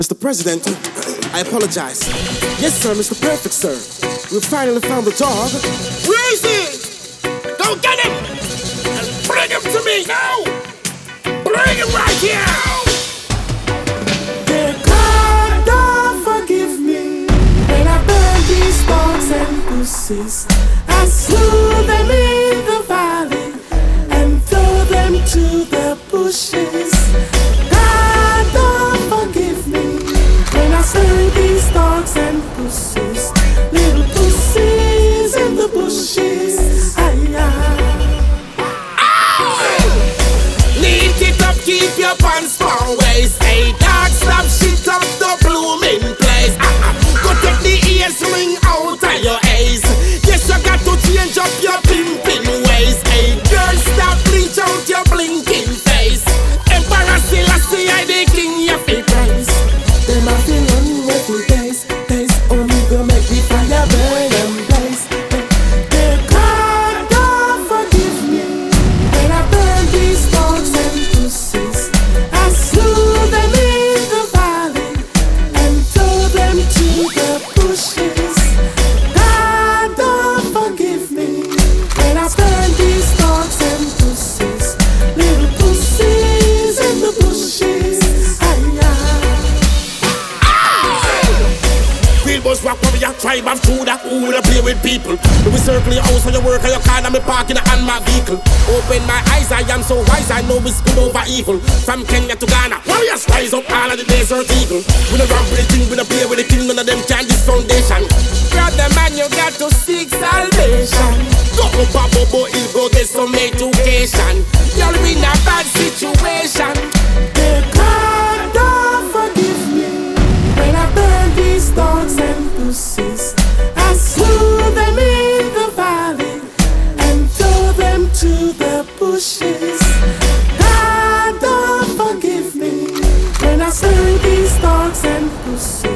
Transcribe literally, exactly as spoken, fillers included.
Mister President, I apologize. Yes, sir, Mister Perfect, sir. We finally found the dog. Where is he? Go get him! And bring him to me now! Bring him right here! Dear God, don't forgive me when I burn these dogs and pussies. I slew them in the valley and throw them to the bushes. God, don't forgive me when I slay these dogs and pussies. Little pussies in the bushes. Aye, aye. Neat it up, keep your pants from waist. Hey, dog, stop shit up the blooming place. Uh-uh. Go take the ears ring out of your eyes. Yes, you got to change up your pimping ways. Hey, girl, stop bleach out your blinking face. Emperor Selassie, I the king, you feel praise. them I feel on every days, days. Only go make the fire burn and blaze. Dear God, don't forgive me when I burn these dogs and pussies. I slew them in the valley and throw them to the bushes. God, don't forgive me when I burn these dogs and pussies. Little pussies in the bushes. Aye, aye. Real boss rock warrior, tribe of Judah. Who woulda play with people? We circle your house for your work and your car and me parking on my vehicle. Open my eyes, I am so wise, I know we spin over evil. From Kenya to Ghana, warriors rise up all of the desert eagle. We don't run with the king, we don't play with the king, none of them can this foundation. Brother man, you got to seek salvation. Go up a bobo hill, go get some education. You're in a bad situation. Dear God, don't forgive me when I burn these dogs and pussies. I slew them in the valley and throw them to the bushes. God, don't forgive me when I slay these dogs and pussies.